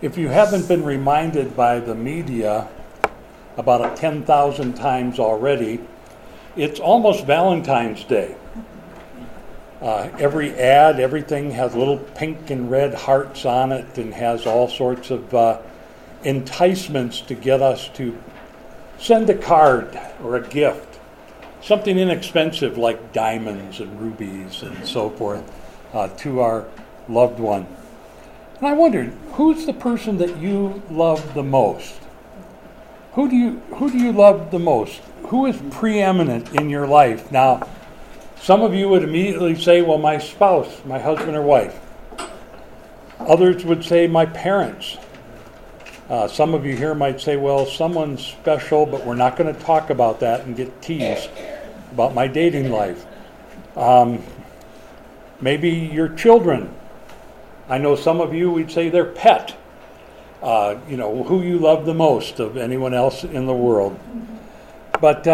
If you haven't been reminded by the media about 10,000 times already, it's almost Valentine's Day. Every ad, everything has little pink and red hearts on it and has all sorts of enticements to get us to send a card or a gift, something inexpensive like diamonds and rubies and so forth, to our loved one. And I wondered, who's the person that you love the most? Who do you love the most? Who is preeminent in your life? Now, some of you would immediately say, well, my spouse, my husband or wife. Others would say my parents. Some of you here might say, well, someone's special, but we're not going to talk about that and get teased about my dating life. Maybe your children. I know some of you would say their pet. Who you love the most of anyone else in the world. But,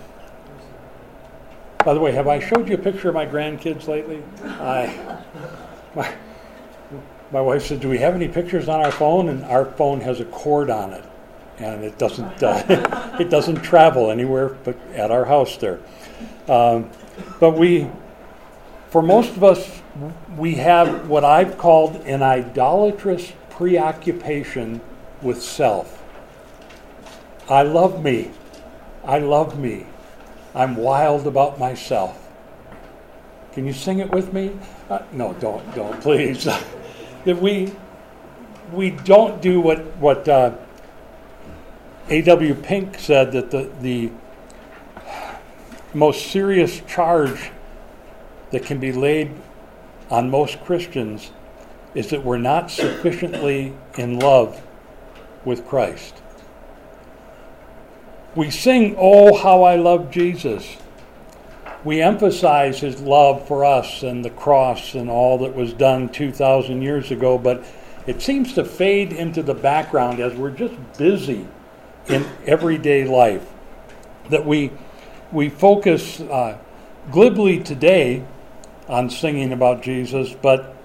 by the way, have I showed you a picture of my grandkids lately? My wife said, do we have any pictures on our phone? And our phone has a cord on it. And it doesn't it doesn't travel anywhere but at our house there. But for most of us, we have what I've called an idolatrous preoccupation with self. I love me. I love me. I'm wild about myself. Can you sing it with me? No, don't, please. That we don't do what A.W. Pink said, that the most serious charge that can be laid on most Christians is that we're not sufficiently in love with Christ. We sing, "Oh, how I love Jesus." We emphasize his love for us and the cross and all that was done 2,000 years ago, but it seems to fade into the background as we're just busy in everyday life. That we focus glibly today on singing about Jesus, but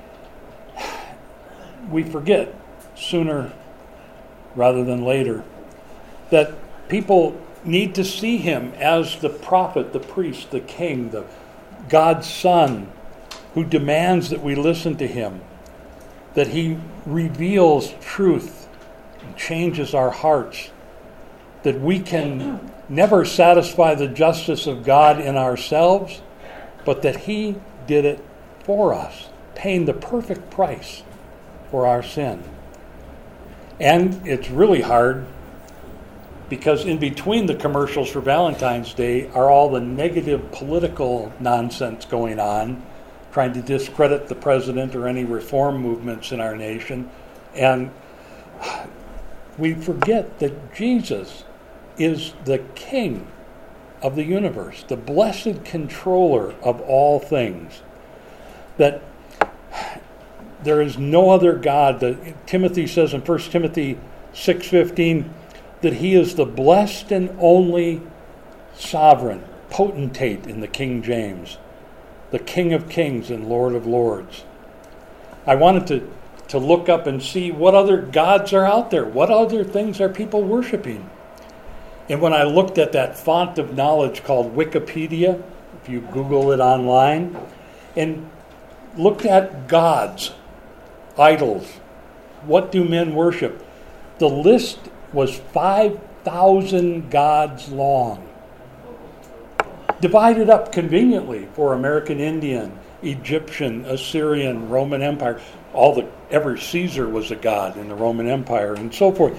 we forget sooner rather than later that people need to see him as the prophet, the priest, the king, the God's son, who demands that we listen to him, that he reveals truth and changes our hearts, that we can never satisfy the justice of God in ourselves, but that he did it for us, paying the perfect price for our sin. And it's really hard because in between the commercials for Valentine's Day are all the negative political nonsense going on, trying to discredit the president or any reform movements in our nation. And we forget that Jesus is the King of the universe, the blessed controller of all things. That there is no other God. That Timothy says in 1 Timothy 6:15 that he is the blessed and only sovereign, potentate in the King James, the King of kings and Lord of lords. I wanted to look up and see what other gods are out there. What other things are people worshiping? And when I looked at that font of knowledge called Wikipedia, if you Google it online, and looked at gods, idols, what do men worship? The list was 5,000 gods long, divided up conveniently for American Indian, Egyptian, Assyrian, Roman Empire. Every Caesar was a god in the Roman Empire, and so forth.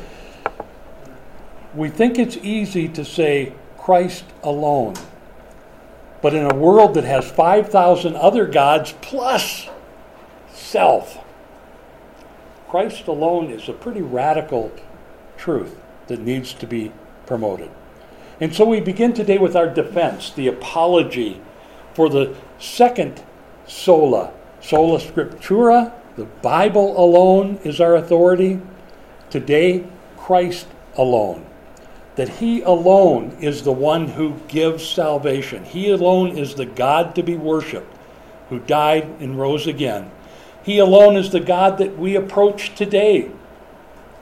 We think it's easy to say Christ alone, but in a world that has 5,000 other gods plus self, Christ alone is a pretty radical truth that needs to be promoted. And so we begin today with our defense, the apology for the second sola scriptura. The Bible alone is our authority. Today, Christ alone. That he alone is the one who gives salvation. He alone is the God to be worshipped, who died and rose again. He alone is the God that we approach today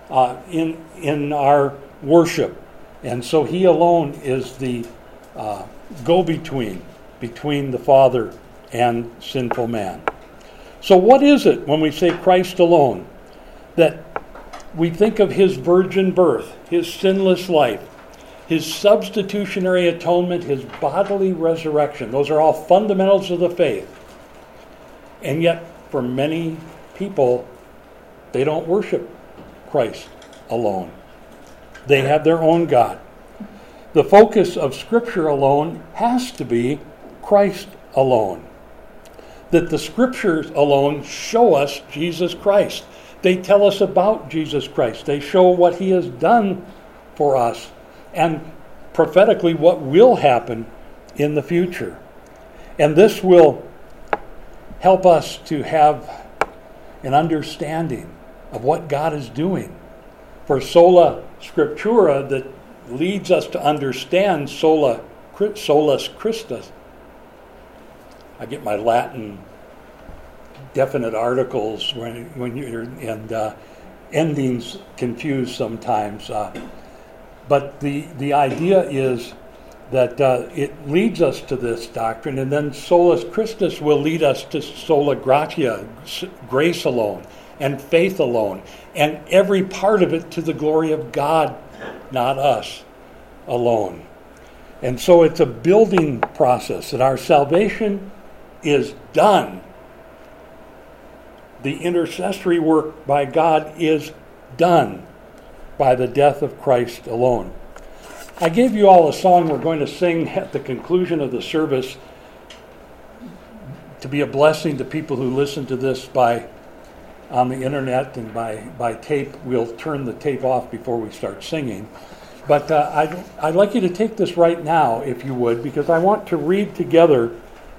in our worship. And so he alone is the go-between between the Father and sinful man. So what is it when we say Christ alone? That we think of his virgin birth, his sinless life, his substitutionary atonement, his bodily resurrection. Those are all fundamentals of the faith. And yet, for many people, they don't worship Christ alone. They have their own God. The focus of Scripture alone has to be Christ alone. That the Scriptures alone show us Jesus Christ. They tell us about Jesus Christ. They show what he has done for us and prophetically what will happen in the future. And this will help us to have an understanding of what God is doing. For sola scriptura, that leads us to understand solus Christus. I get my Latin definite articles when you're and endings confused sometimes. But the idea is that it leads us to this doctrine, and then solus Christus will lead us to sola gratia, grace alone, and faith alone, and every part of it to the glory of God, not us alone. And so it's a building process, that our salvation is done. The intercessory work by God is done by the death of Christ alone. I gave you all a song we're going to sing at the conclusion of the service to be a blessing to people who listen to this on the internet and by tape. We'll turn the tape off before we start singing. But I'd like you to take this right now, if you would, because I want to read together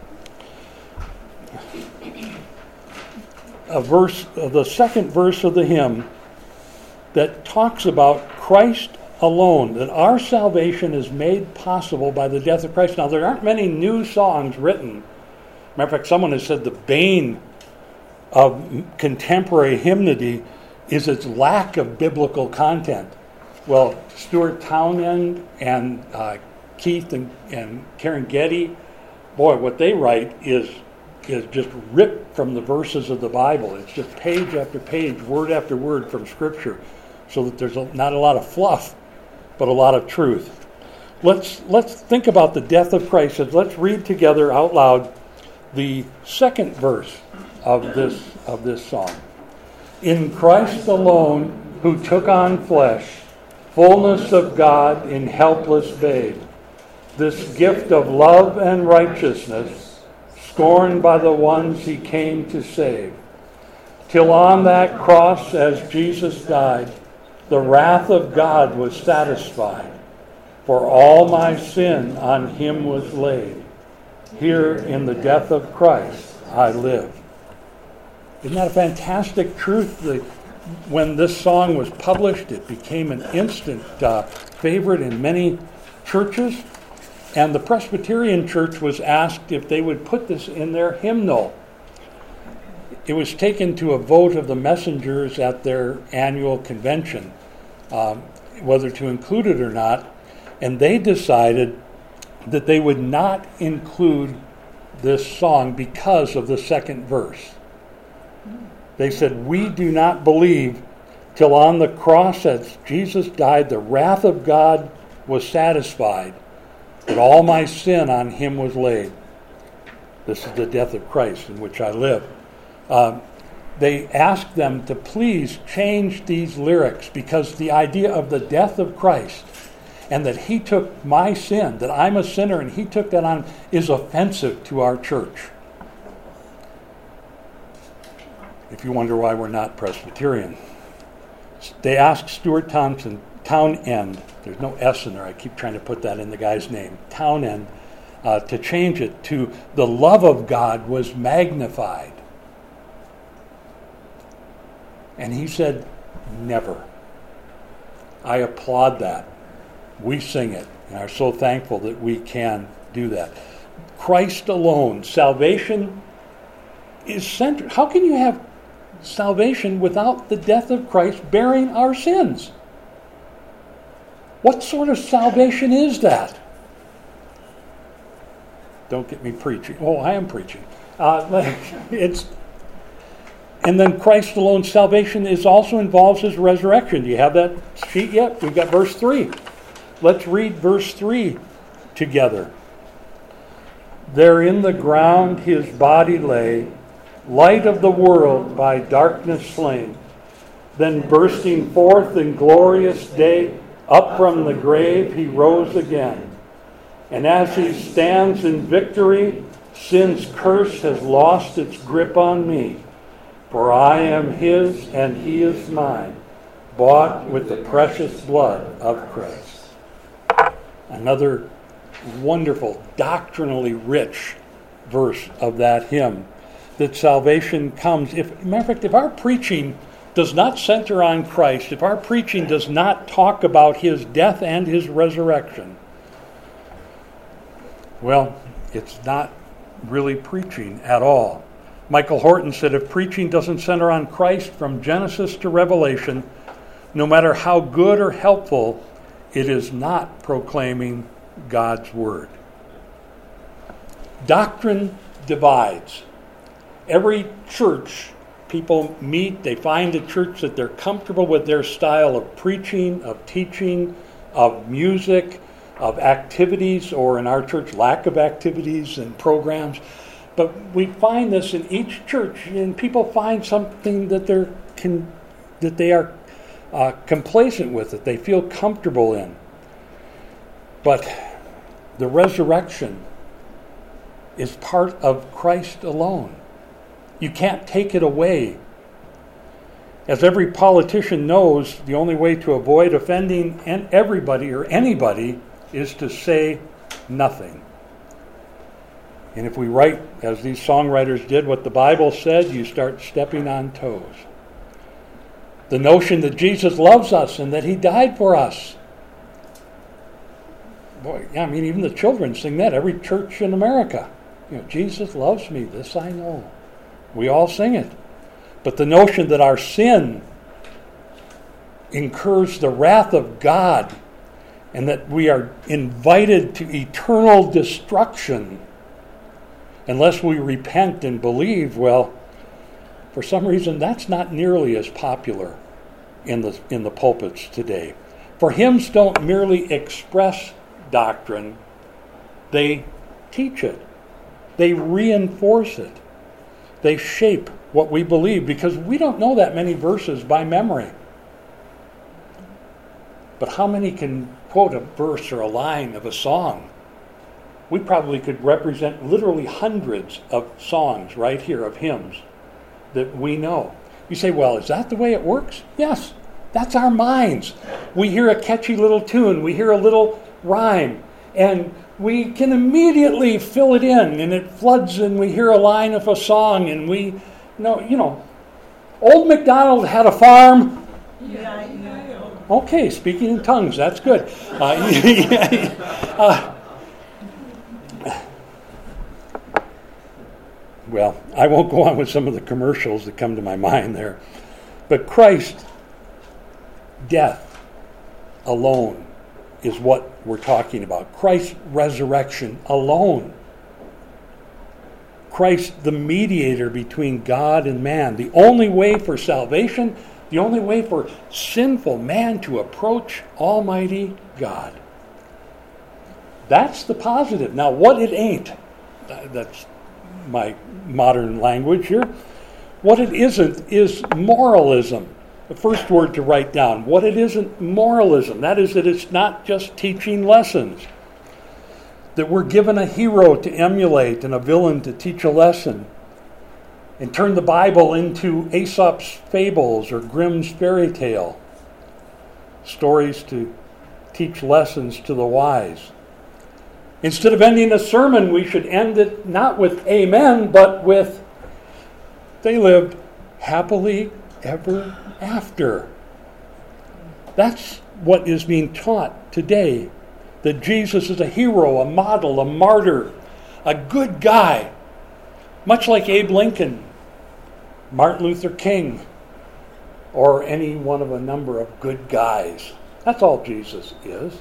a verse, the second verse of the hymn, that talks about Christ alone, that our salvation is made possible by the death of Christ. Now, there aren't many new songs written. Matter of fact, someone has said the bane of contemporary hymnody is its lack of biblical content. Well, Stuart Townend and Keith and Karen Getty, boy, what they write is just ripped from the verses of the Bible. It's just page after page, word after word from Scripture, so that there's not a lot of fluff, but a lot of truth. Let's think about the death of Christ. Let's read together out loud the second verse of this song. In Christ alone, who took on flesh, fullness of God in helpless babe, this gift of love and righteousness, scorned by the ones he came to save. Till on that cross, as Jesus died, the wrath of God was satisfied. For all my sin on him was laid. Here in the death of Christ I live. Isn't that a fantastic truth? When this song was published, it became an instant favorite in many churches. And the Presbyterian Church was asked if they would put this in their hymnal. It was taken to a vote of the messengers at their annual convention, whether to include it or not. And they decided that they would not include this song because of the second verse. They said, we do not believe till on the cross as Jesus died, the wrath of God was satisfied, that all my sin on him was laid. This is the death of Christ in which I live. They asked them to please change these lyrics, because the idea of the death of Christ and that he took my sin, that I'm a sinner and he took that on, is offensive to our church. If you wonder why we're not Presbyterian. They asked Stuart Townend, there's no S in there, I keep trying to put that in the guy's name, Townend, to change it to the love of God was magnified. And he said, never. I applaud that. We sing it and are so thankful that we can do that. Christ alone, salvation is centered. How can you have salvation without the death of Christ bearing our sins. What sort of salvation is that? Don't get me preaching. Oh, I am preaching. And then Christ alone salvation also involves his resurrection. Do you have that sheet yet? We've got verse 3. Let's read verse 3 together. There in the ground his body lay, light of the world by darkness slain. Then bursting forth in glorious day, up from the grave he rose again. And as he stands in victory, sin's curse has lost its grip on me. For I am his and he is mine, bought with the precious blood of Christ. Another wonderful, doctrinally rich verse of that hymn, that salvation comes. Matter of fact, if our preaching does not center on Christ, if our preaching does not talk about his death and his resurrection, well, it's not really preaching at all. Michael Horton said, if preaching doesn't center on Christ from Genesis to Revelation, no matter how good or helpful, it is not proclaiming God's word. Doctrine divides. Every church, people meet, they find a church that they're comfortable with their style of preaching, of teaching, of music, of activities, or in our church, lack of activities and programs. But we find this in each church, and people find something that they are complacent with, that they feel comfortable in. But the resurrection is part of Christ alone. You can't take it away. As every politician knows, the only way to avoid offending everybody or anybody is to say nothing. And if we write, as these songwriters did, what the Bible said, you start stepping on toes. The notion that Jesus loves us and that he died for us. Boy, yeah, I mean, even the children sing that. Every church in America. Jesus loves me, this I know. We all sing it. But the notion that our sin incurs the wrath of God and that we are invited to eternal destruction unless we repent and believe, well, for some reason that's not nearly as popular in the pulpits today. For hymns don't merely express doctrine, they teach it. They reinforce it. They shape what we believe, because we don't know that many verses by memory. But how many can quote a verse or a line of a song? We probably could represent literally hundreds of songs right here, of hymns that we know. You say, well, is that the way it works? Yes, that's our minds. We hear a catchy little tune, we hear a little rhyme, and we can immediately fill it in, and it floods, and we hear a line of a song, and we know, Old MacDonald had a farm. Okay, speaking in tongues, that's good. Well, I won't go on with some of the commercials that come to my mind there. But Christ's death alone is what we're talking about. Christ's resurrection alone. Christ, the mediator between God and man. The only way for salvation, the only way for sinful man to approach Almighty God. That's the positive. Now, what it ain't, that's my modern language here. What it isn't is moralism. The first word to write down. What it isn't, moralism. That is, that it's not just teaching lessons. That we're given a hero to emulate and a villain to teach a lesson. And turn the Bible into Aesop's fables or Grimm's fairy tale. Stories to teach lessons to the wise. Instead of ending a sermon, we should end it not with amen, but with, they lived happily ever after. That's what is being taught today. That Jesus is a hero, a model, a martyr, a good guy. Much like Abe Lincoln Martin Luther King, or any one of a number of good guys. That's all Jesus is.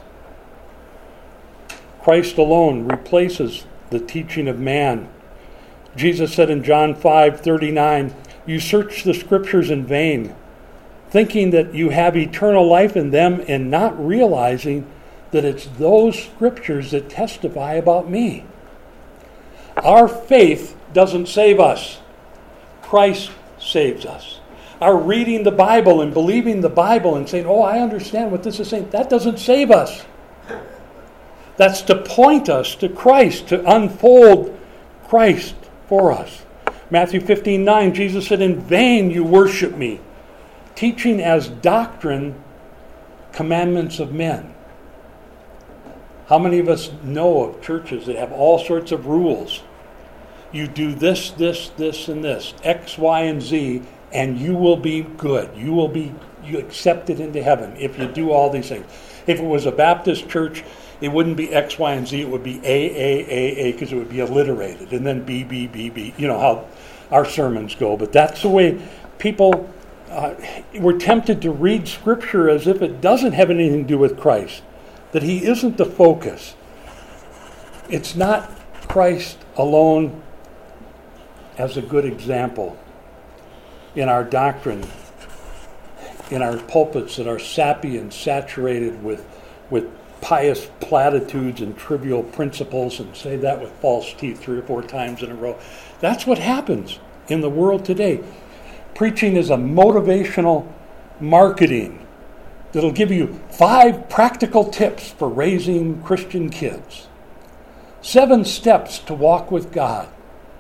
Christ alone replaces the teaching of man. Jesus said in John 5:39, "You search the scriptures in vain, thinking that you have eternal life in them and not realizing that it's those scriptures that testify about me." Our faith doesn't save us. Christ saves us. Our reading the Bible and believing the Bible and saying, "Oh, I understand what this is saying," that doesn't save us. That's to point us to Christ, to unfold Christ for us. Matthew 15:9, Jesus said, "In vain you worship me, teaching as doctrine commandments of men." How many of us know of churches that have all sorts of rules? You do this, this, this, and this, X, Y, and Z, and you will be good. You accepted into heaven if you do all these things. If it was a Baptist church, it wouldn't be X, Y, and Z. It would be A, because it would be alliterated. And then B, B, B, B. You know how our sermons go. But that's the way people, we're tempted to read Scripture as if it doesn't have anything to do with Christ. That He isn't the focus. It's not Christ alone as a good example in our doctrine, in our pulpits that are sappy and saturated with pious platitudes and trivial principles, and say that with false teeth 3 or 4 times in a row. That's what happens in the world today. Preaching is a motivational marketing that'll give you 5 practical tips for raising Christian kids, 7 steps to walk with God.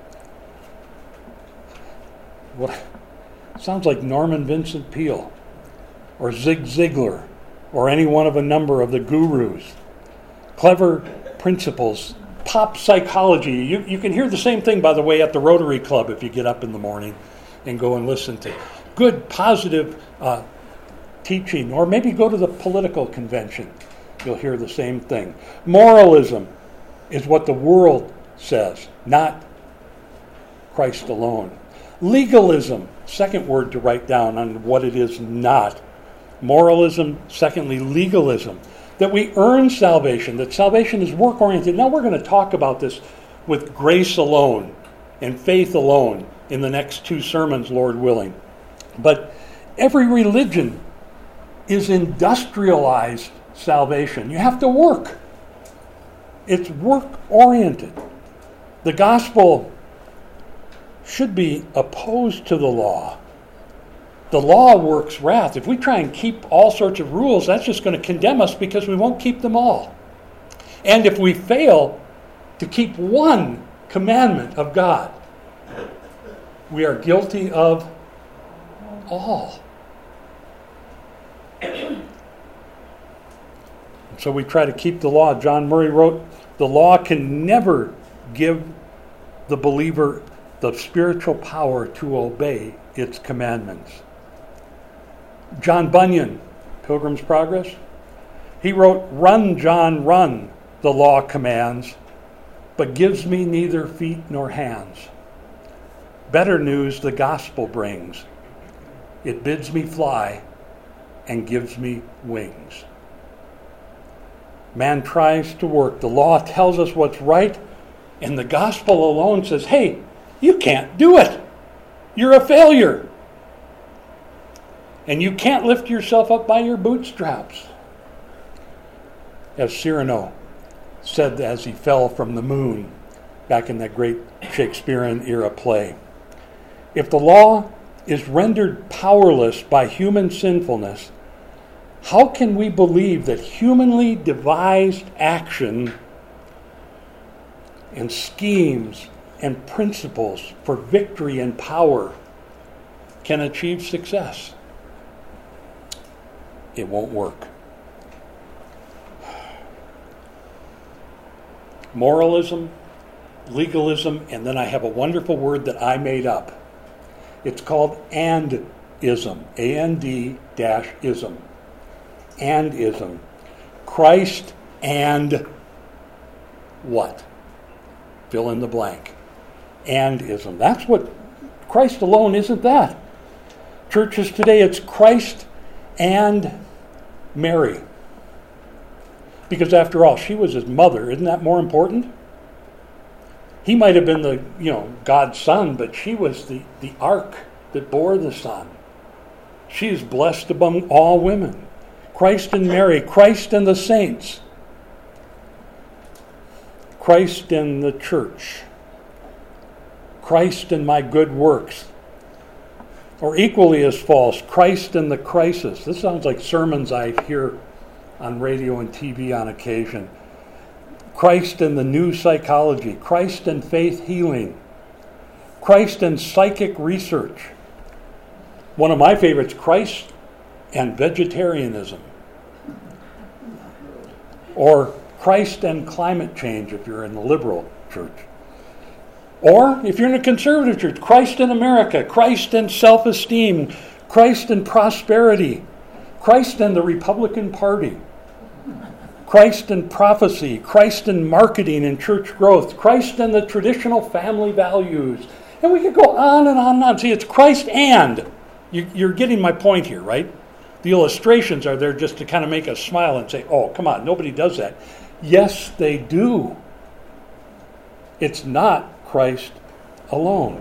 What sounds like Norman Vincent Peale or Zig Ziglar or any one of a number of the gurus. Clever principles, pop psychology. You can hear the same thing, by the way, at the Rotary Club if you get up in the morning and go and listen to good, positive teaching. Or maybe go to the political convention. You'll hear the same thing. Moralism is what the world says, not Christ alone. Legalism, second word to write down on what it is not. Moralism, secondly, legalism. That we earn salvation, that salvation is work-oriented. Now we're going to talk about this with grace alone and faith alone in the next 2 sermons, Lord willing. But every religion is industrialized salvation. You have to work. It's work-oriented. The gospel should be opposed to the law. The law works wrath. If we try and keep all sorts of rules, that's just going to condemn us because we won't keep them all. And if we fail to keep one commandment of God, we are guilty of all. So we try to keep the law. John Murray wrote, "The law can never give the believer the spiritual power to obey its commandments." John Bunyan, Pilgrim's Progress, he wrote, "Run, John, run, the law commands, but gives me neither feet nor hands. Better news the gospel brings. It bids me fly and gives me wings." Man tries to work. The law tells us what's right, and the gospel alone says, "Hey, you can't do it. You're a failure. And you can't lift yourself up by your bootstraps." As Cyrano said as he fell from the moon back in that great Shakespearean era play. If the law is rendered powerless by human sinfulness, how can we believe that humanly devised action and schemes and principles for victory and power can achieve success? It won't work. Moralism, legalism, and then I have a wonderful word that I made up. It's called and-ism, A-N-D-ism. And-ism. Christ and what? Fill in the blank. And-ism. That's what Christ alone isn't that. Churches today, it's Christ and Mary. Because after all, she was his mother. Isn't that more important? He might have been the, God's son, but she was the ark that bore the son. She is blessed among all women. Christ and Mary, Christ and the saints. Christ and the church. Christ and my good works. Or equally as false, Christ and the crisis. This sounds like sermons I hear on radio and TV on occasion. Christ and the new psychology. Christ and faith healing. Christ and psychic research. One of my favorites, Christ and vegetarianism. Or Christ and climate change if you're in the liberal church. Or if you're in a conservative church, Christ in America, Christ and self-esteem, Christ and prosperity, Christ and the Republican Party, Christ and prophecy, Christ and marketing and church growth, Christ and the traditional family values. And we could go on and on and on. See, it's Christ and. You're getting my point here, right? The illustrations are there just to kind of make us smile and say, oh, come on, nobody does that. Yes, they do. It's not Christ alone.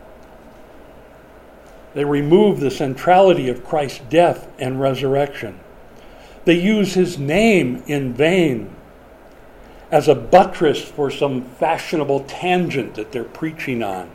They remove the centrality of Christ's death and resurrection. They use his name in vain as a buttress for some fashionable tangent that they're preaching on.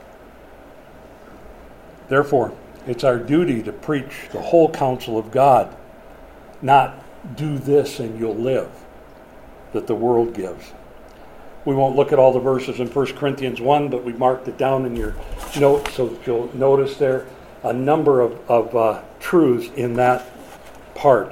Therefore, it's our duty to preach the whole counsel of God, not do this and you'll live, that the world gives. We won't look at all the verses in 1 Corinthians 1, but we marked it down in your notes, so you'll notice there a number of truths in that part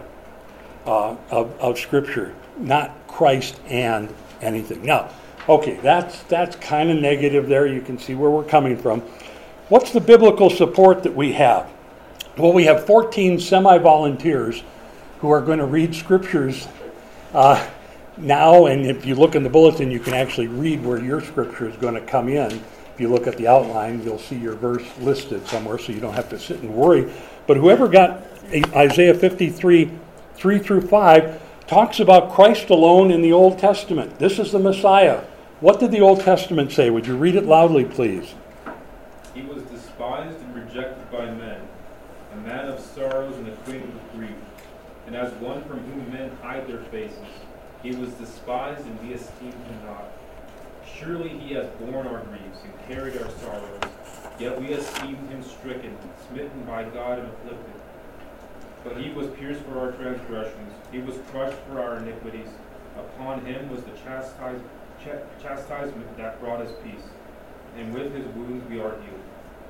of Scripture, not Christ and anything. Now, okay, that's kind of negative there. You can see where we're coming from. What's the biblical support that we have? Well, we have 14 semi-volunteers who are going to read Scriptures now, and if you look in the bulletin, you can actually read where your Scripture is going to come in. If you look at the outline, you'll see your verse listed somewhere, so you don't have to sit and worry. But whoever got Isaiah 53, 3 through 5, talks about Christ alone in the Old Testament. This is the Messiah. What did the Old Testament say? Would you read it loudly, please? He was despised and rejected by men, a man of sorrows and acquainted with grief, and as one from whom men hide their faces. He was despised, and we esteemed him not. Surely he has borne our griefs and carried our sorrows, yet we esteemed him stricken, smitten by God and afflicted. But he was pierced for our transgressions, he was crushed for our iniquities. Upon him was the chastisement that brought us peace, and with his wounds we are healed.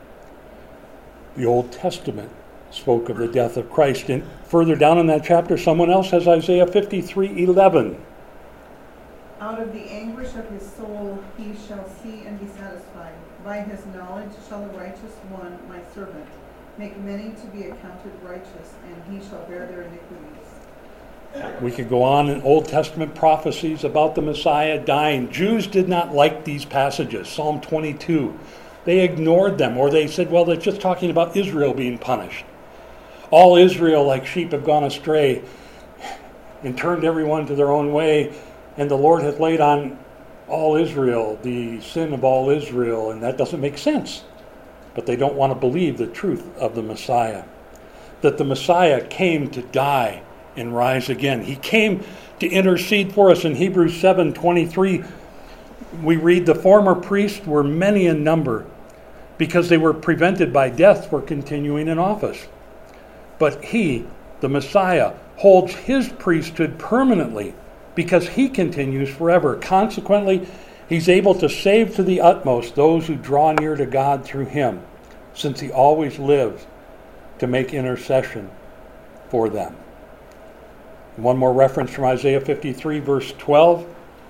The Old Testament spoke of the death of Christ. And further down in that chapter, someone else has Isaiah 53:11. Out of the anguish of his soul he shall see and be satisfied. By his knowledge shall the righteous one, my servant, make many to be accounted righteous, and he shall bear their iniquities. We could go on in Old Testament prophecies about the Messiah dying. Jews did not like these passages. Psalm 22. They ignored them, or they said, well, they're just talking about Israel being punished. All Israel, like sheep, have gone astray and turned everyone to their own way, and the Lord hath laid on all Israel the sin of all Israel, and that doesn't make sense. But they don't want to believe the truth of the Messiah, that the Messiah came to die and rise again. He came to intercede for us. In Hebrews 7:23, we read, the former priests were many in number because they were prevented by death for continuing in office. But he, the Messiah, holds his priesthood permanently because he continues forever. Consequently, he's able to save to the utmost those who draw near to God through him, since he always lives to make intercession for them. One more reference from Isaiah 53, verse 12.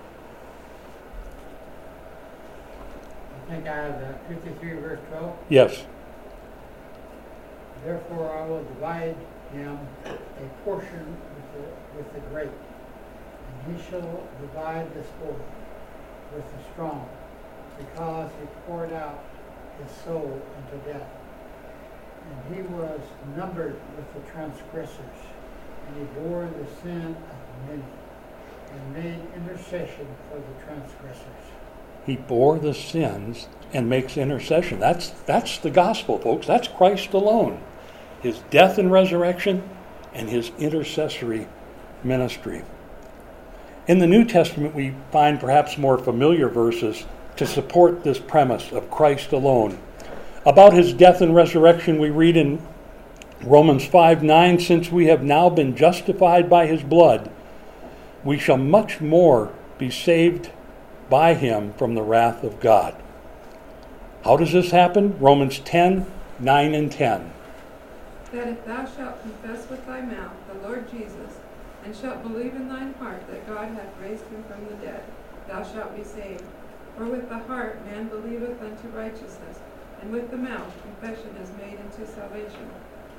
I think I have 53 verse 12. Yes. Therefore I will divide him a portion with the great, and he shall divide the spoil with the strong, because he poured out his soul unto death. And he was numbered with the transgressors, and he bore the sin of many, and made intercession for the transgressors. He bore the sins and makes intercession. That's the gospel, folks. That's Christ alone. His death and resurrection and his intercessory ministry. In the New Testament, we find perhaps more familiar verses to support this premise of Christ alone. About his death and resurrection, we read in Romans 5:9, since we have now been justified by his blood, we shall much more be saved by him from the wrath of God. How does this happen? Romans 10:9 and 10. That if thou shalt confess with thy mouth the Lord Jesus, and shalt believe in thine heart that God hath raised him from the dead, thou shalt be saved. For with the heart man believeth unto righteousness, and with the mouth confession is made unto salvation.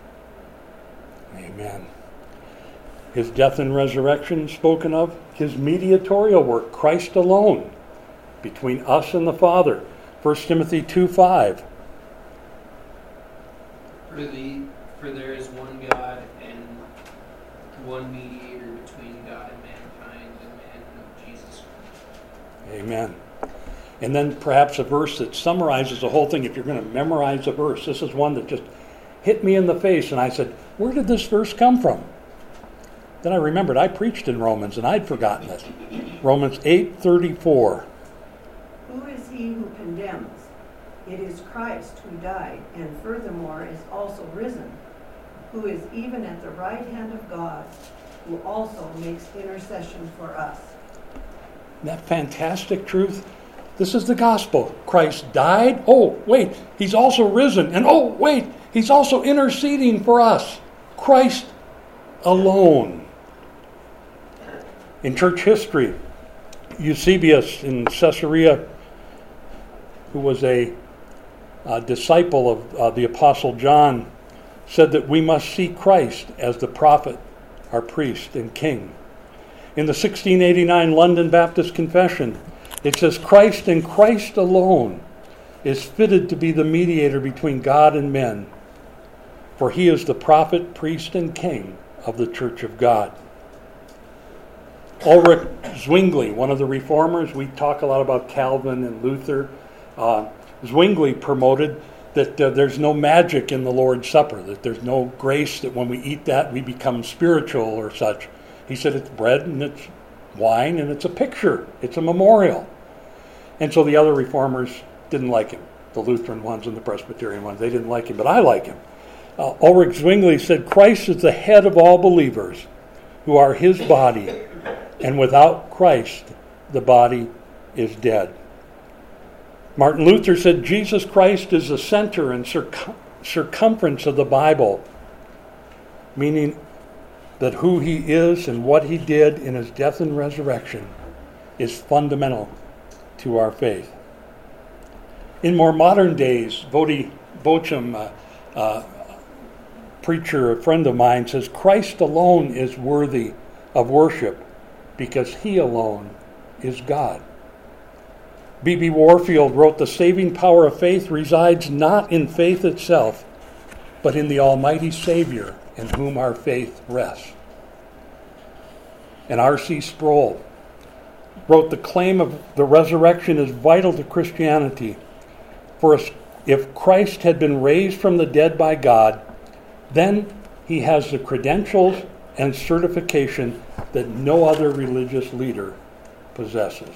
Amen. His death and resurrection spoken of, his mediatorial work, Christ alone, between us and the Father. 1 Timothy 2:5. For there is one God and one mediator between God and mankind, the man Jesus Christ. Amen. And then perhaps a verse that summarizes the whole thing. If you're going to memorize a verse, this is one that just hit me in the face, and I said, where did this verse come from? Then I remembered I preached in Romans, and I'd forgotten it. Romans 8:34. Who is he who condemns? It is Christ who died, and furthermore is also risen, who is even at the right hand of God, who also makes intercession for us. Isn't that fantastic truth? This is the gospel. Christ died. Oh, wait, he's also risen. And oh, wait, he's also interceding for us. Christ alone. In church history, Eusebius in Caesarea, who was a disciple of the Apostle John, said that we must see Christ as the prophet, our priest and king. In the 1689 London Baptist Confession, it says, Christ and Christ alone is fitted to be the mediator between God and men, for he is the prophet, priest, and king of the Church of God. Ulrich Zwingli, one of the reformers, we talk a lot about Calvin and Luther. Zwingli promoted that there's no magic in the Lord's Supper, that there's no grace that when we eat that we become spiritual or such. He said it's bread and it's wine and it's a picture, it's a memorial. And so the other reformers didn't like him. The Lutheran ones and the Presbyterian ones, they didn't like him, but I like him. Ulrich Zwingli said, Christ is the head of all believers who are his body, and without Christ, the body is dead. Martin Luther said, Jesus Christ is the center and circumference of the Bible, meaning that who he is and what he did in his death and resurrection is fundamental to our faith. In more modern days, Voddie Baucham, preacher, a friend of mine, says Christ alone is worthy of worship because he alone is God. B.B. Warfield wrote, the saving power of faith resides not in faith itself, but in the Almighty Savior in whom our faith rests. And R.C. Sproul wrote, the claim of the resurrection is vital to Christianity. For if Christ had been raised from the dead by God, then he has the credentials and certification that no other religious leader possesses.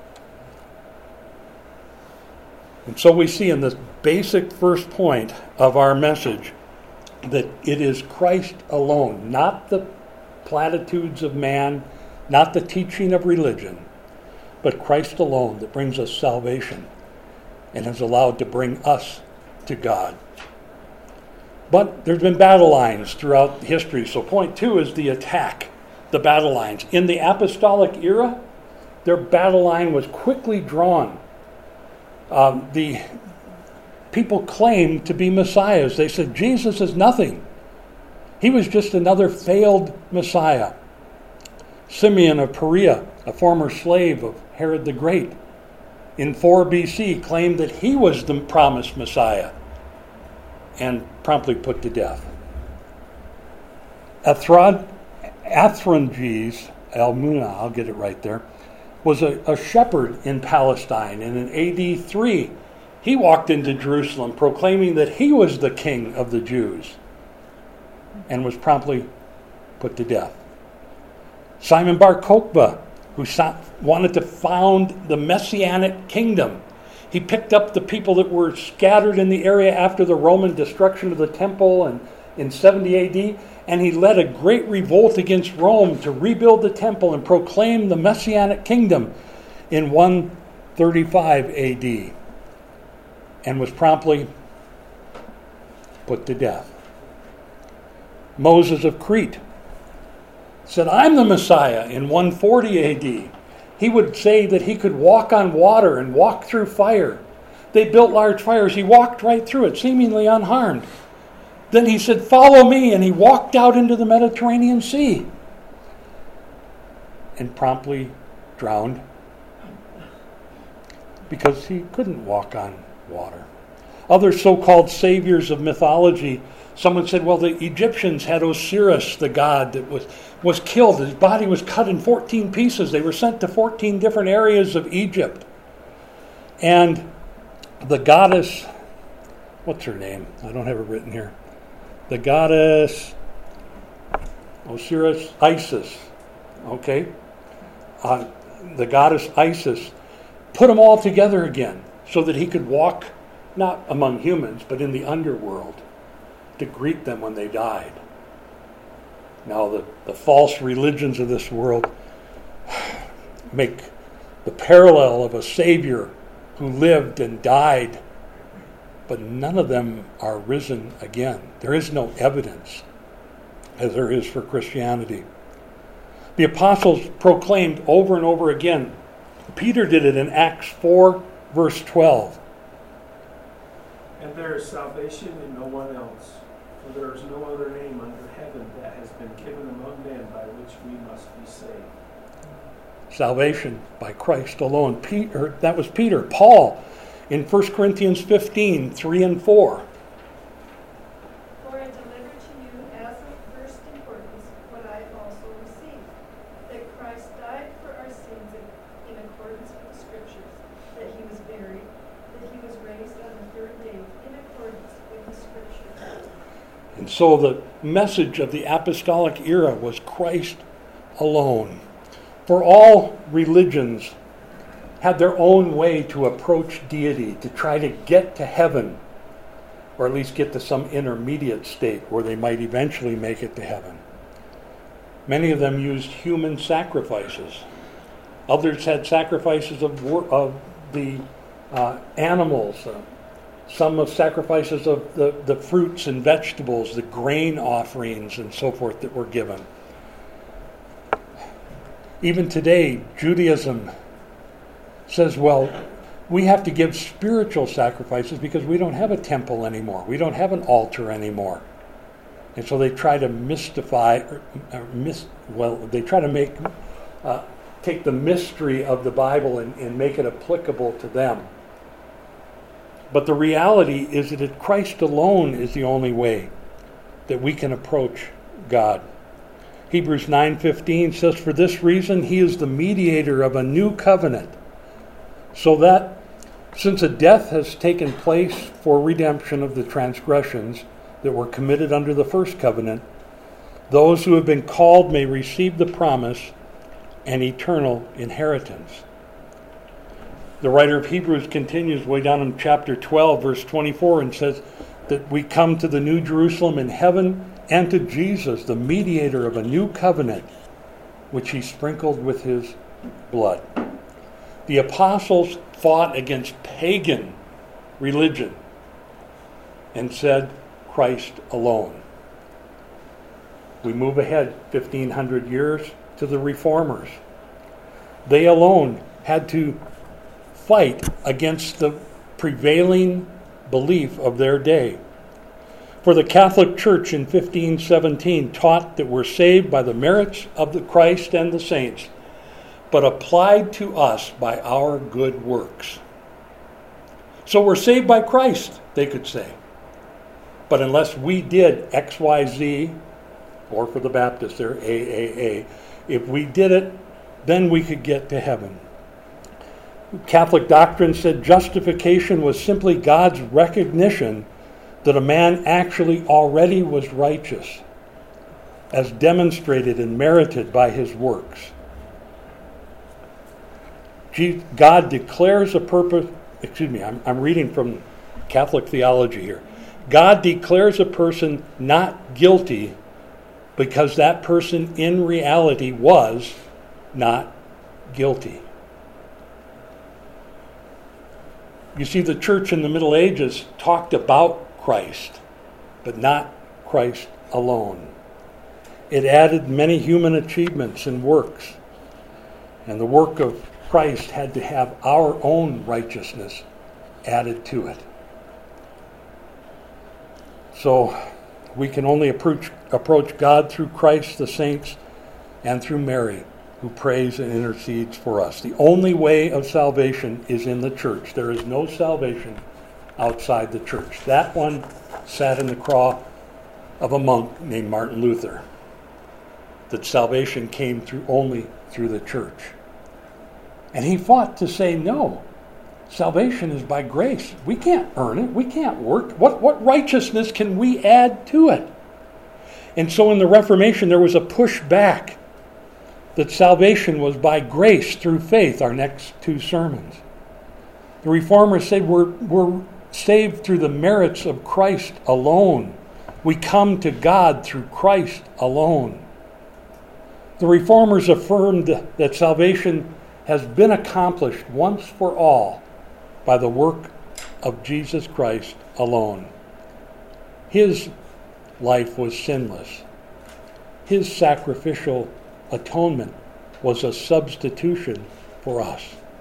And so we see in this basic first point of our message that it is Christ alone, not the platitudes of man, not the teaching of religion, but Christ alone that brings us salvation and is allowed to bring us to God. But there's been battle lines throughout history. So point 2 is the attack, the battle lines. In the apostolic era, their battle line was quickly drawn. The people claimed to be messiahs. They said Jesus is nothing. He was just another failed Messiah. Simeon of Perea, a former slave of Herod the Great, in 4 BC, claimed that he was the promised Messiah and promptly put to death. Athronges Almuna, I'll get it right there, was a shepherd in Palestine, and in AD 3, he walked into Jerusalem proclaiming that he was the king of the Jews and was promptly put to death. Simon Bar Kokhba, who wanted to found the Messianic kingdom, he picked up the people that were scattered in the area after the Roman destruction of the temple and in 70 AD, and he led a great revolt against Rome to rebuild the temple and proclaim the Messianic kingdom in 135 AD, and was promptly put to death. Moses of Crete said, "I'm the Messiah," in 140 AD. He would say that he could walk on water and walk through fire. They built large fires. He walked right through it, seemingly unharmed. Then he said, "Follow me," and he walked out into the Mediterranean Sea and promptly drowned because he couldn't walk on water. Other so-called saviors of mythology, someone said, well, the Egyptians had Osiris, the god that was killed. His body was cut in 14 pieces. They were sent to 14 different areas of Egypt. And the goddess, what's her name? I don't have it written here. The goddess Osiris, Isis, okay? The goddess Isis put them all together again so that he could walk not among humans, but in the underworld to greet them when they died. Now, the false religions of this world make the parallel of a Savior who lived and died, but none of them are risen again. There is no evidence, as there is for Christianity. The apostles proclaimed over and over again. Peter did it in Acts 4, verse 12. And there is salvation in no one else, for there is no other name under heaven that has been given among men by which we must be saved. Salvation by Christ alone. That was Peter. Paul, in 1 Corinthians 15, 3 and 4. For I delivered to you as of first importance what I also received, that Christ died for our sins in accordance with the Scriptures, that he was buried, that he was raised on the third day in accordance with the Scriptures. And so the message of the apostolic era was Christ alone. For all religions had their own way to approach deity, to try to get to heaven, or at least get to some intermediate state where they might eventually make it to heaven. Many of them used human sacrifices. Others had sacrifices of the animals. Some of sacrifices of the fruits and vegetables, the grain offerings and so forth that were given. Even today, Judaism says, well, we have to give spiritual sacrifices because we don't have a temple anymore. We don't have an altar anymore. And so they try to mystify, they try to take the mystery of the Bible and make it applicable to them. But the reality is that Christ alone is the only way that we can approach God. Hebrews 9:15 says, "For this reason he is the mediator of a new covenant, so that since a death has taken place for redemption of the transgressions that were committed under the first covenant, those who have been called may receive the promise and eternal inheritance." The writer of Hebrews continues way down in chapter 12, verse 24, and says that we come to the New Jerusalem in heaven and to Jesus, the mediator of a new covenant, which he sprinkled with his blood. The apostles fought against pagan religion and said, Christ alone. We move ahead 1,500 years to the Reformers. They alone had to fight against the prevailing belief of their day. For the Catholic Church in 1517 taught that we're saved by the merits of the Christ and the saints, but applied to us by our good works. So we're saved by Christ, they could say. But unless we did X, Y, Z, or for the Baptists, they're AAA, if we did it, then we could get to heaven. Catholic doctrine said justification was simply God's recognition that a man actually already was righteous, as demonstrated and merited by his works. God declares a purpose, I'm reading from Catholic theology here. God declares a person not guilty because that person in reality was not guilty. You see, the church in the Middle Ages talked about Christ, but not Christ alone. It added many human achievements and works, and the work of Christ had to have our own righteousness added to it. So we can only approach God through Christ, the saints, and through Mary, who prays and intercedes for us. The only way of salvation is in the church. There is no salvation outside the church. That one sat in the craw of a monk named Martin Luther, that salvation came only through the church. And he fought to say, no, salvation is by grace. We can't earn it. We can't work. What righteousness can we add to it? And so in the Reformation, there was a pushback that salvation was by grace through faith, our next two sermons. The Reformers said we're saved through the merits of Christ alone. We come to God through Christ alone. The Reformers affirmed that salvation has been accomplished once for all by the work of Jesus Christ alone. His life was sinless. His sacrificial atonement was a substitution for us.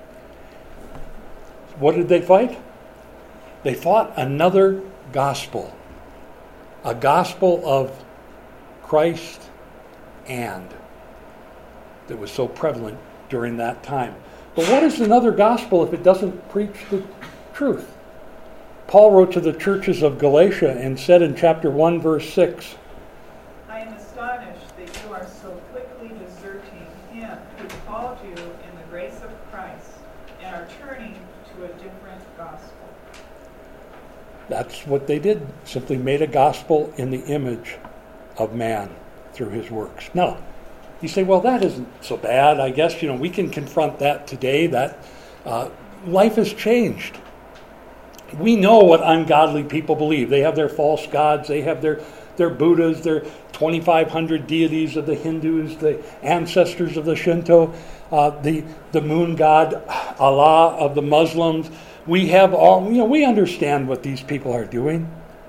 What did they fight? They fought another gospel. A gospel of Christ and that was so prevalent during that time. But what is another gospel if it doesn't preach the truth? Paul wrote to the churches of Galatia and said in chapter 1, verse 6, I am astonished that you are so quickly deserting him who called you in the grace of Christ and are turning to a different gospel. That's what they did. Simply made a gospel in the image of man through his works. Now, you say, well, that isn't so bad. I guess, we can confront that today. That life has changed. We know what ungodly people believe. They have their false gods. They have their Buddhas, their 2,500 deities of the Hindus, the ancestors of the Shinto, the moon god Allah of the Muslims. We have all, we understand what these people are doing.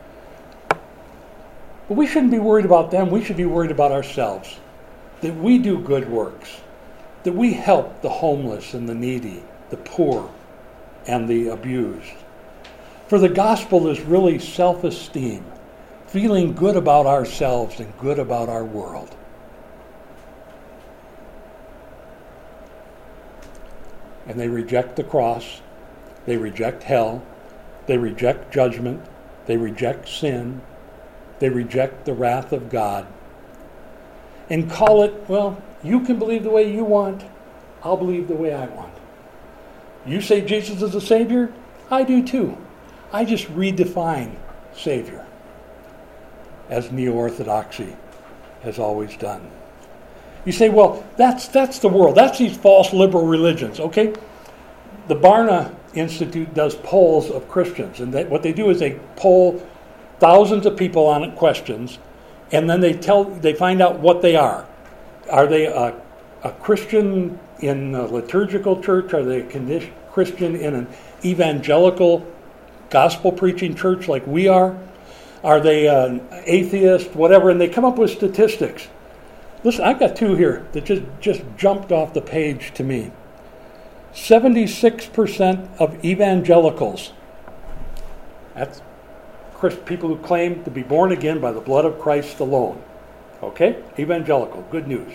But we shouldn't be worried about them. We should be worried about ourselves. That we do good works. That we help the homeless and the needy, the poor and the abused. For the gospel is really self-esteem, feeling good about ourselves and good about our world. And they reject the cross, they reject hell, they reject judgment, they reject sin, they reject the wrath of God, and call it, well, you can believe the way you want, I'll believe the way I want. You say Jesus is a Savior? I do too. I just redefine Savior, as Neo-Orthodoxy has always done. You say, well, that's the world. That's these false liberal religions, okay? The Barna Institute does polls of Christians, and what they do is they poll thousands of people on questions, and then they find out what they are. Are they a Christian in a liturgical church? Are they a Christian in an evangelical gospel-preaching church like we are? Are they an atheist, whatever? And they come up with statistics. Listen, I've got two here that just jumped off the page to me. 76% of evangelicals, that's people who claim to be born again by the blood of Christ alone. Okay? Evangelical, good news.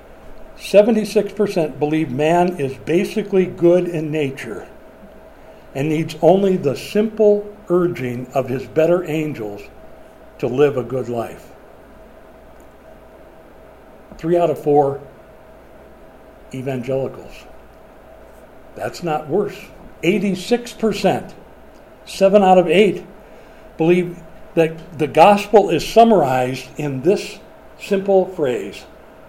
76% believe man is basically good in nature and needs only the simple urging of his better angels to live a good life. 3 out of 4 evangelicals. That's not worse. 86%, 7 out of 8, believe that the gospel is summarized in this simple phrase: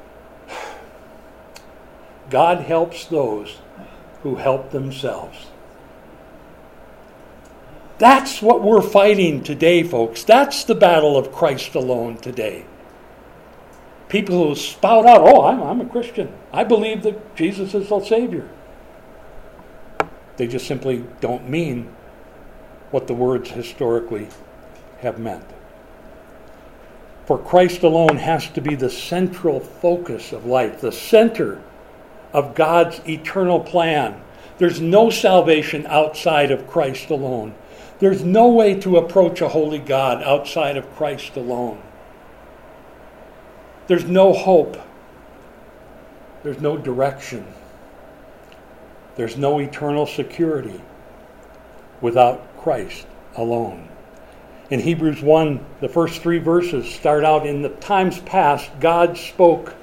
God helps those who help themselves. That's what we're fighting today, folks. That's the battle of Christ alone today. People who spout out, oh, I'm a Christian. I believe that Jesus is the Savior. They just simply don't mean what the words historically have meant. For Christ alone has to be the central focus of life, the center of God's eternal plan. There's no salvation outside of Christ alone. There's no way to approach a holy God outside of Christ alone. There's no hope. There's no direction. There's no eternal security without Christ alone. In Hebrews 1, the first 3 verses start out, in the times past, God spoke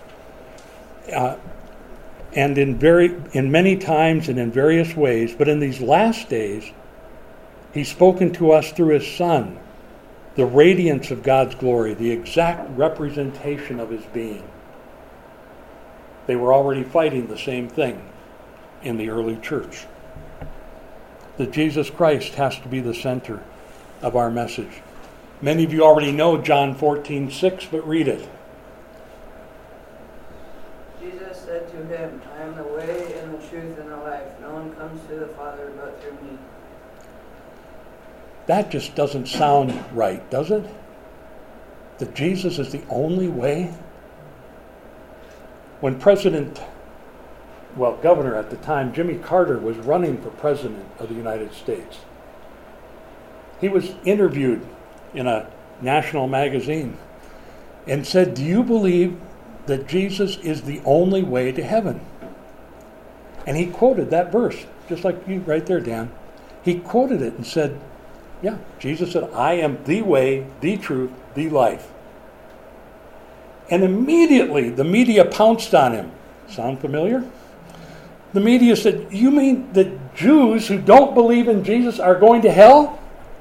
and in many times and in various ways, but in these last days, He's spoken to us through His Son, the radiance of God's glory, the exact representation of His being. They were already fighting the same thing in the early church. That Jesus Christ has to be the center of our message. Many of you already know John 14:6, but read it. Jesus said to him, I am the way and the truth and the life. No one comes to the Father but through me. That just doesn't sound right, does it? That Jesus is the only way? When Governor at the time, Jimmy Carter, was running for President of the United States, he was interviewed in a national magazine and said, do you believe that Jesus is the only way to heaven? And he quoted that verse, just like you right there, Dan. He quoted it and said, yeah, Jesus said, I am the way, the truth, the life. And immediately the media pounced on him. Sound familiar? The media said, you mean that Jews who don't believe in Jesus are going to hell?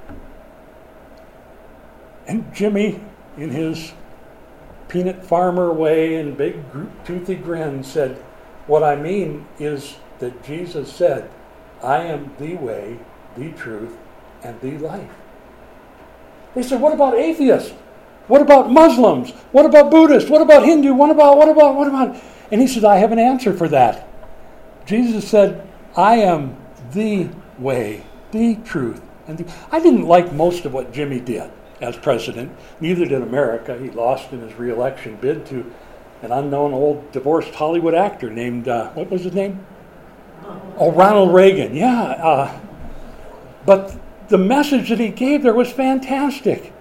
And Jimmy, in his peanut farmer way and big toothy grin, said, what I mean is that Jesus said, I am the way, the truth, and the life. They said, what about atheists? What about Muslims? What about Buddhists? What about Hindu? What about? And he said, I have an answer for that. Jesus said, I am the way, the truth, and the... I didn't like most of what Jimmy did as president. Neither did America. He lost in his re-election bid to an unknown old divorced Hollywood actor named, what was his name? Oh, Ronald Reagan. Yeah. But the message that he gave there was fantastic.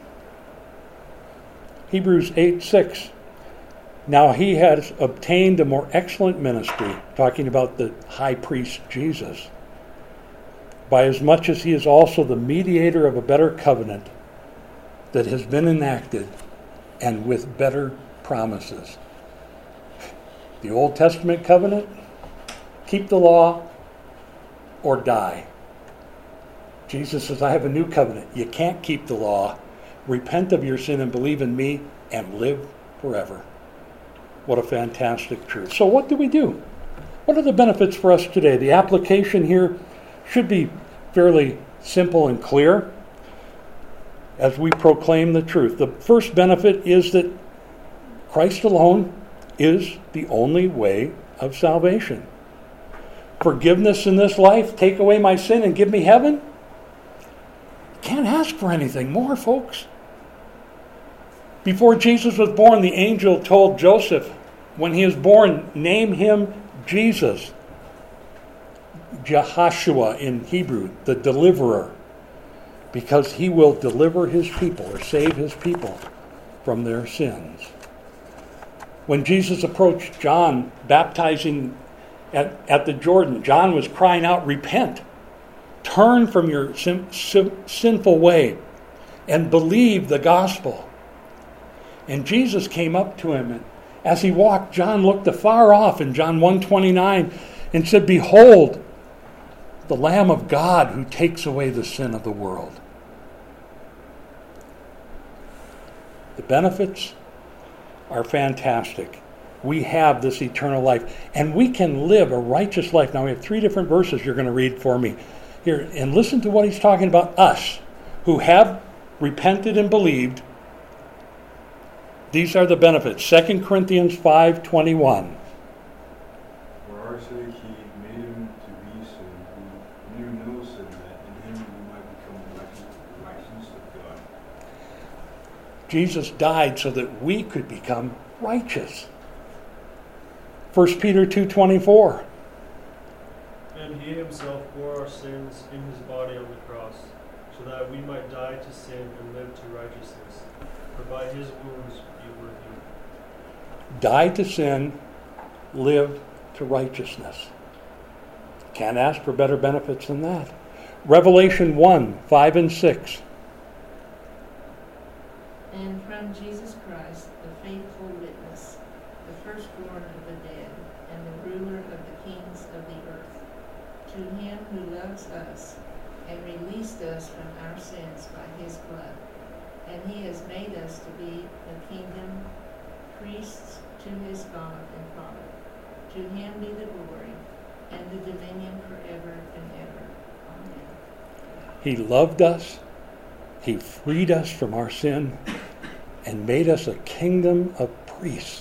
Hebrews 8:6. Now he has obtained a more excellent ministry, talking about the high priest Jesus, by as much as he is also the mediator of a better covenant that has been enacted and with better promises. The Old Testament covenant, keep the law or die. Jesus says, I have a new covenant. You can't keep the law. Repent of your sin and believe in me and live forever. What a fantastic truth. So what do we do? What are the benefits for us today? The application here should be fairly simple and clear as we proclaim the truth. The first benefit is that Christ alone is the only way of salvation. Forgiveness in this life, take away my sin and give me heaven? Can't ask for anything more, folks. Before Jesus was born, the angel told Joseph, when he is born, name him Jesus. Jehoshua in Hebrew, the deliverer, because he will deliver his people or save his people from their sins. When Jesus approached John baptizing at the Jordan, John was crying out, repent. turn from your sinful way and believe the gospel. And Jesus came up to him, and as he walked, John looked afar off in John 1:29 and said, "Behold, the Lamb of God who takes away the sin of the world." The benefits are fantastic. We have this eternal life, and we can live a righteous life. Now, we have 3 different verses you're going to read for me here, and listen to what he's talking about. Us, who have repented and believed, these are the benefits. 2 Corinthians 5:21. For our sake he made him to be sin, who knew no sin, that in him we might become the righteousness of God. Jesus died so that we could become righteous. 1 Peter 2:24. And he himself bore our sins in his body on the cross, so that we might die to sin and live to righteousness. For by his wounds you were healed. Die to sin, live to righteousness. Can't ask for better benefits than that. Revelation 1:5 and 6. And from Jesus Christ, the faithful witness, the firstborn of the dead, and the ruler of the kings of the earth, to him who loves us and released us from our sins by his blood, and he has made us to be a kingdom, priests to his God and Father. To him be the glory and the dominion forever and ever. Amen. He loved us. He freed us from our sin and made us a kingdom of priests.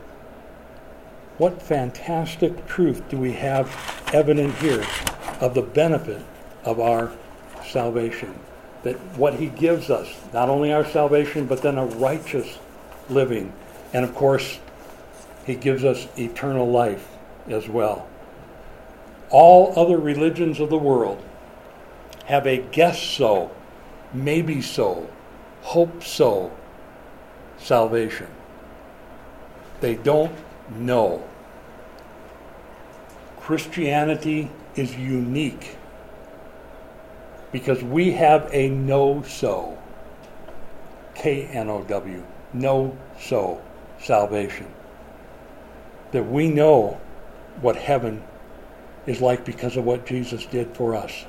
What fantastic truth do we have evident here of the benefit of our salvation? That what he gives us, not only our salvation, but then a righteous living. And of course, he gives us eternal life as well. All other religions of the world have a guess so, maybe so, hope so salvation. They don't know. Christianity is unique because we have a know-so, K-N-O-W, know-so salvation. That we know what heaven is like because of what Jesus did for us.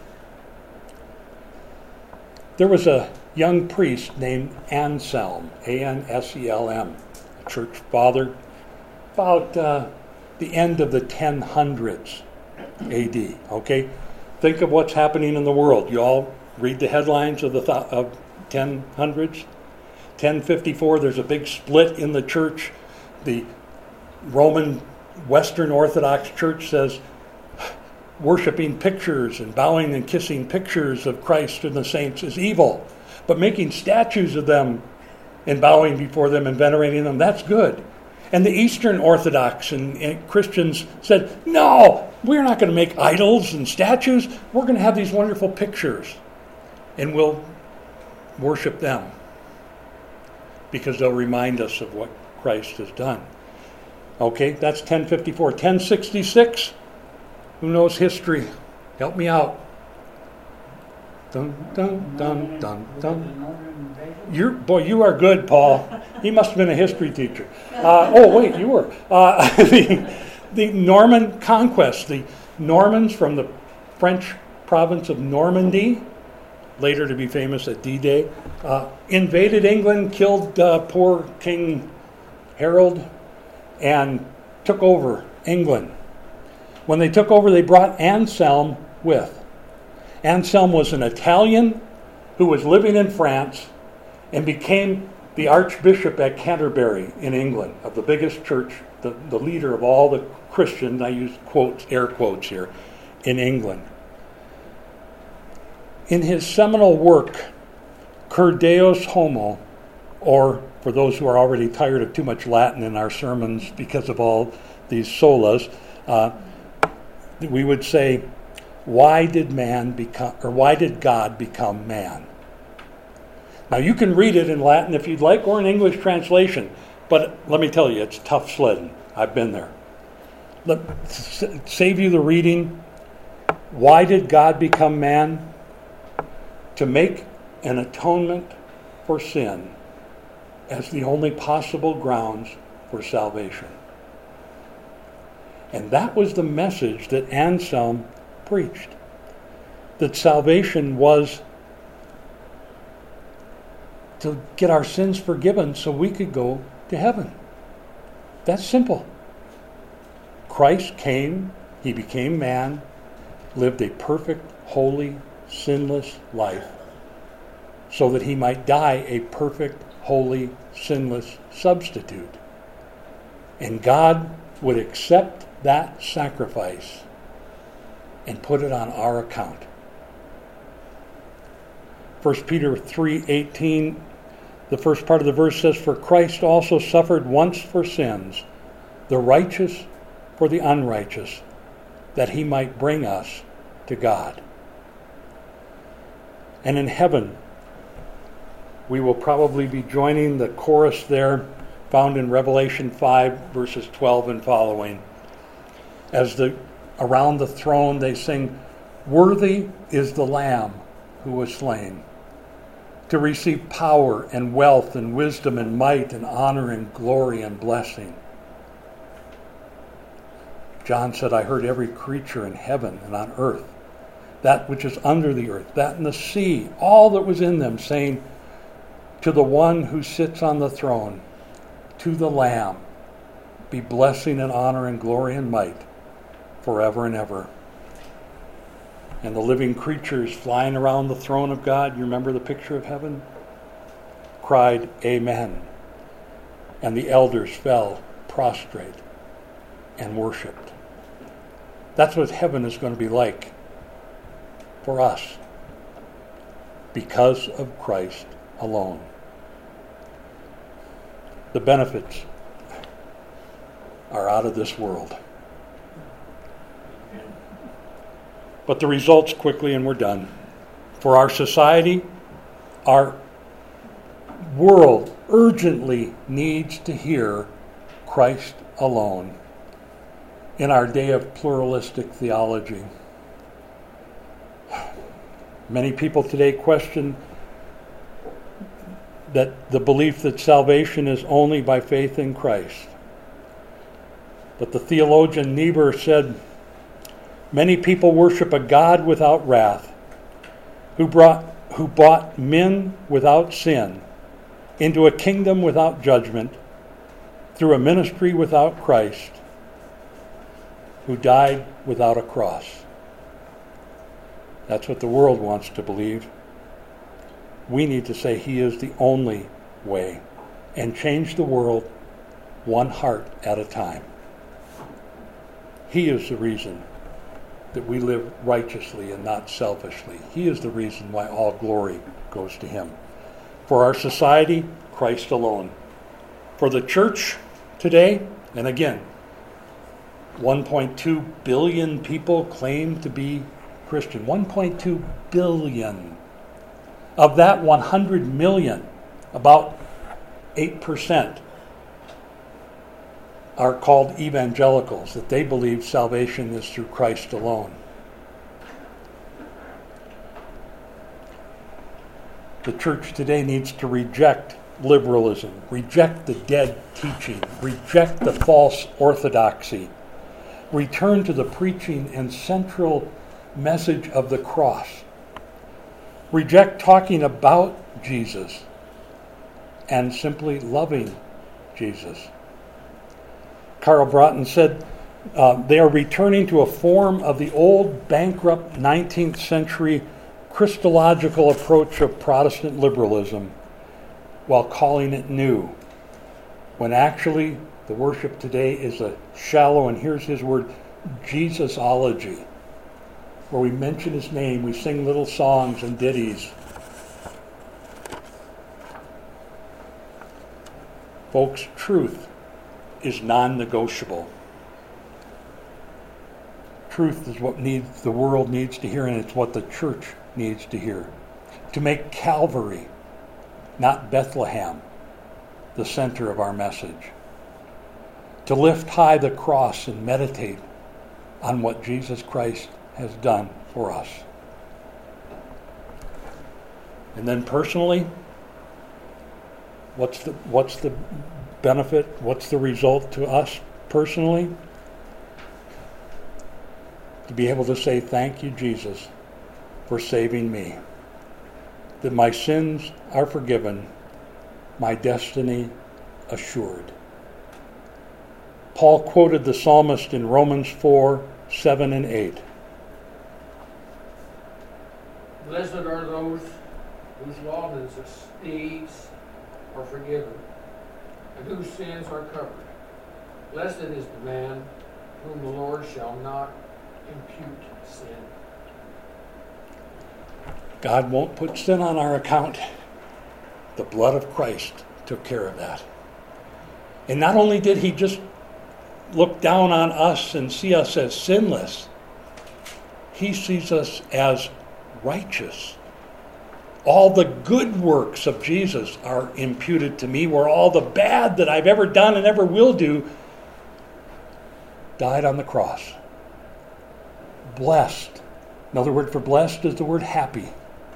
There was a young priest named Anselm, A-N-S-E-L-M, a church father, about the end of the 1000s A.D., okay? Think of what's happening in the world. You all read the headlines of the 1000s. 1054, there's a big split in the church. The Roman Western Orthodox Church says worshiping pictures and bowing and kissing pictures of Christ and the saints is evil. But making statues of them and bowing before them and venerating them, that's good. And the Eastern Orthodox and Christians said, no, we're not going to make idols and statues. We're going to have these wonderful pictures. And we'll worship them because they'll remind us of what Christ has done. Okay, that's 1054. 1066, who knows history? Help me out. Dun, dun, dun, dun, dun. You are good, Paul. He must have been a history teacher. You were. The Norman conquest. The Normans from the French province of Normandy, later to be famous at D-Day, invaded England, killed poor King Harold, and took over England. When they took over, they brought Anselm with. Anselm was an Italian who was living in France and became the Archbishop at Canterbury in England, of the biggest church, the leader of all the Christians, I use quotes, air quotes here, in England. In his seminal work, Cur Deus Homo, or for those who are already tired of too much Latin in our sermons because of all these solas, we would say, why did God become man? Now you can read it in Latin if you'd like, or in English translation, but let me tell you, it's tough sledding. I've been there. Save you the reading. Why did God become man? To make an atonement for sin as the only possible grounds for salvation. And that was the message that Anselm preached. That salvation was to get our sins forgiven so we could go to heaven. That's simple. Christ came, he became man, lived a perfect, holy, sinless life so that he might die a perfect, holy, sinless substitute. And God would accept that sacrifice and put it on our account. 1 Peter 3:18, the first part of the verse says, "For Christ also suffered once for sins, the righteous for the unrighteous, that he might bring us to God." And in heaven, we will probably be joining the chorus there found in Revelation 5, verses 12 and following. As around the throne they sing, "Worthy is the Lamb who was slain, to receive power and wealth and wisdom and might and honor and glory and blessing." John said, "I heard every creature in heaven and on earth, that which is under the earth, that in the sea, all that was in them, saying, to the one who sits on the throne, to the Lamb, be blessing and honor and glory and might forever and ever." And the living creatures flying around the throne of God, you remember the picture of heaven? Cried, "Amen." And the elders fell prostrate and worshipped. That's what heaven is going to be like for us because of Christ alone. The benefits are out of this world. But the results quickly, and we're done. For our society, our world urgently needs to hear Christ alone in our day of pluralistic theology. Many people today question that the belief that salvation is only by faith in Christ. But the theologian Niebuhr said, "Many people worship a God without wrath, who bought men without sin into a kingdom without judgment, through a ministry without Christ, who died without a cross." That's what the world wants to believe. We need to say he is the only way and change the world one heart at a time. He is the reason that we live righteously and not selfishly. He is the reason why all glory goes to him. For our society, Christ alone. For the church today, and again, 1.2 billion people claim to be Christian. 1.2 billion. Of that 100 million, about 8% are called evangelicals, that they believe salvation is through Christ alone. The church today needs to reject liberalism, reject the dead teaching, reject the false orthodoxy, return to the preaching and central message of the cross. Reject talking about Jesus and simply loving Jesus. Karl Broughton said they are returning to a form of the old, bankrupt 19th century Christological approach of Protestant liberalism while calling it new, when actually the worship today is a shallow, and here's his word, Jesusology, where we mention his name, we sing little songs and ditties. Folks, truth is non-negotiable. Truth is what the world needs to hear, and it's what the church needs to hear. To make Calvary, not Bethlehem, the center of our message. To lift high the cross and meditate on what Jesus Christ has done for us. And then personally, what's the benefit? What's the result to us personally? To be able to say, thank you, Jesus, for saving me. That my sins are forgiven, my destiny assured. Paul quoted the psalmist in Romans 4, 7 and 8. Blessed are those whose lawlessness deeds are forgiven, and whose sins are covered. Blessed is the man whom the Lord shall not impute sin. God won't put sin on our account. The blood of Christ took care of that. And not only did he just look down on us and see us as sinless, he sees us as righteous. All the good works of Jesus are imputed to me, where all the bad that I've ever done and ever will do died on the cross. Blessed. Another word for blessed is the word happy.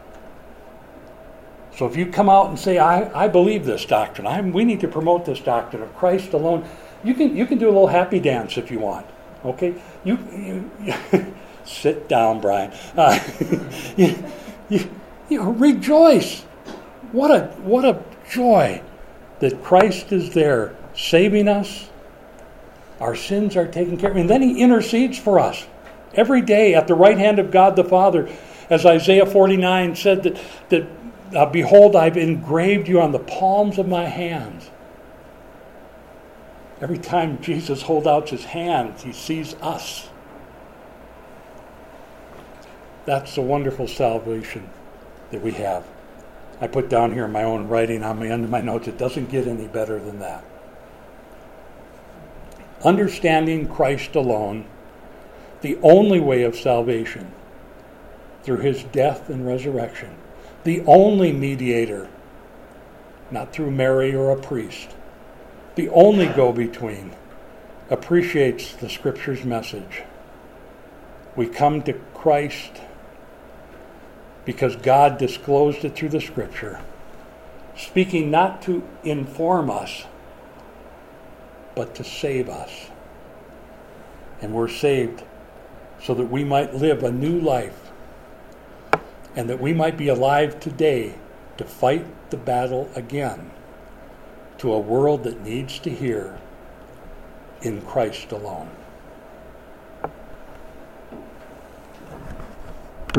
So if you come out and say, I believe this doctrine, we need to promote this doctrine of Christ alone, you can do a little happy dance if you want. Okay? You sit down, Brian. Rejoice. What a joy that Christ is there saving us. Our sins are taken care of. And then he intercedes for us every day at the right hand of God the Father. As Isaiah 49 said that behold, I've engraved you on the palms of my hands. Every time Jesus holds out his hand, he sees us. That's the wonderful salvation that we have. I put down here in my own writing on the end of my notes, it doesn't get any better than that. Understanding Christ alone, the only way of salvation, through his death and resurrection, the only mediator, not through Mary or a priest, the only go-between, appreciates the Scripture's message. We come to Christ because God disclosed it through the Scripture, speaking not to inform us, but to save us. And we're saved so that we might live a new life, and that we might be alive today to fight the battle again to a world that needs to hear in Christ alone.